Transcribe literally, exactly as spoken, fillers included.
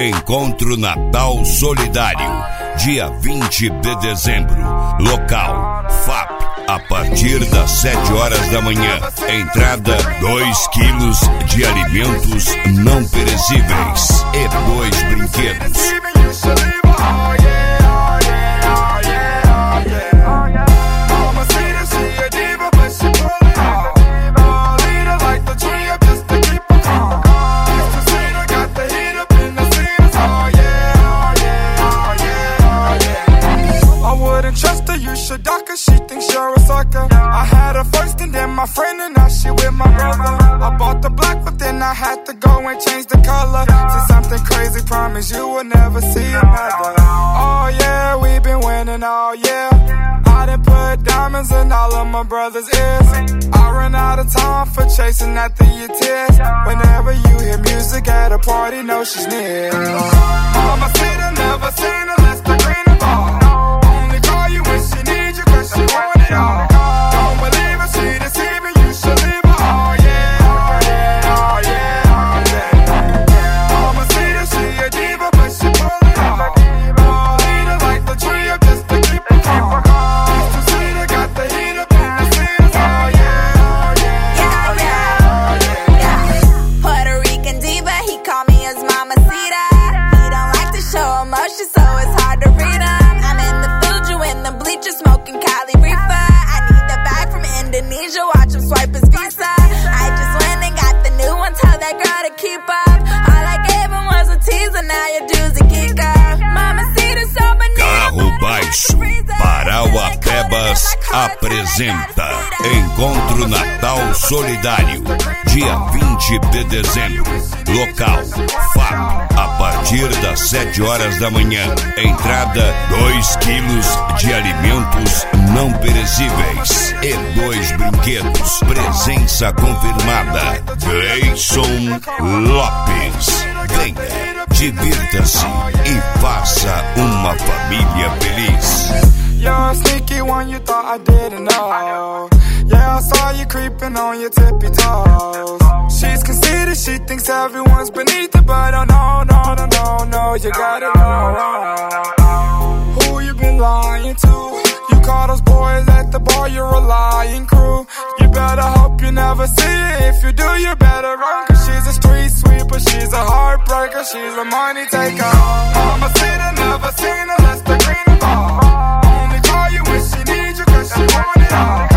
Encontro Natal Solidário, dia vinte de dezembro. Local, F A P, a partir das sete horas da manhã. Entrada, dois quilos de alimentos não perecíveis e dois brinquedos. She thinks you're a sucker. I had her first and then my friend and now she with my brother. I bought the black but then I had to go and change the color. Said something crazy, promise you will never see another. Oh yeah, we been winning all year. I done put diamonds in all of my brother's ears. I run out of time for chasing after your tears. Whenever you hear music at a party, know she's near. Mama said I never seen her less than green and ball. Only call you when she needs you. She want it all. Don't believe her, she deceiving. You should leave her. Oh yeah, oh yeah, oh yeah, oh yeah. Mama see that she a diva, but she pull it off. Oh, lead her like the tree up just to keep her calm. Used to see her, got the heat up in the scenes. Oh yeah, oh yeah, oh yeah, oh yeah. Puerto Rican diva, he call me his mamacita. He don't like to show emotion, so it's hard to read him. I'm in the Fuji in the bleachers smoking Cali reefer. I need the bag from Indonesia, watch him swipe his visa. I just went and got the new one, tell that girl to keep up. All I gave him was a teaser, now your dude's a geeker. Mama see the so Carro Baixo, Parauapebas apresenta Encontro Natal Solidário, dia vinte de dezembro. Local, F A P, a partir das sete horas da manhã. Entrada, dois quilos de alimentos não perecíveis e dois brinquedos. Presença confirmada, Gleison Lopes. Venha, divirta-se e faça uma família feliz. You're sneaky one, you thought I didn't know. Yeah, I saw you creeping on your tippy toes. She's conceited, she thinks everyone's beneath her, but oh no, no, no, no, no, you got it all wrong. Who you been lying to? You call those boys at the bar, you're a lying crew. You better hope you never see it. If you do, you better run, cause she's a street sweeper, she's a heartbreaker, she's a money taker. Mama said I never seen her less than green and ball. Only call you when she needs you, cause she want it all.